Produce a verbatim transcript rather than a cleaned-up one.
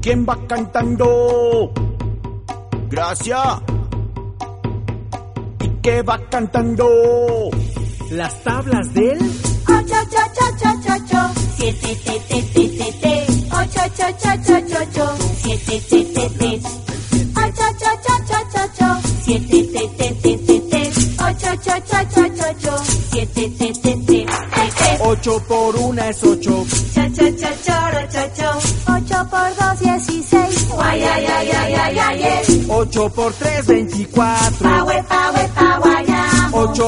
¿Quién va cantando? Gracias. ¿Y qué va cantando? Las tablas del ocho, ocho, ocho, ocho, ocho, siete, te, te, te, te, te, ocho, ocho, ocho, ocho, ocho, siete, te, te, te, ocho, ocho, ocho, ocho, ocho, siete, te, te, te, te, te, ocho, ocho, ocho, ocho, ocho, siete, te, te, te, te, te. Ocho por una es ocho. Cha, cha, cha, choro, cho, cho. Ocho por dos, dieciséis. Guay, ay, ay, ay, ay, ay, ay. Ocho por tres, veinticuatro. Pa, we, pa, we, pa, guayamo. Ocho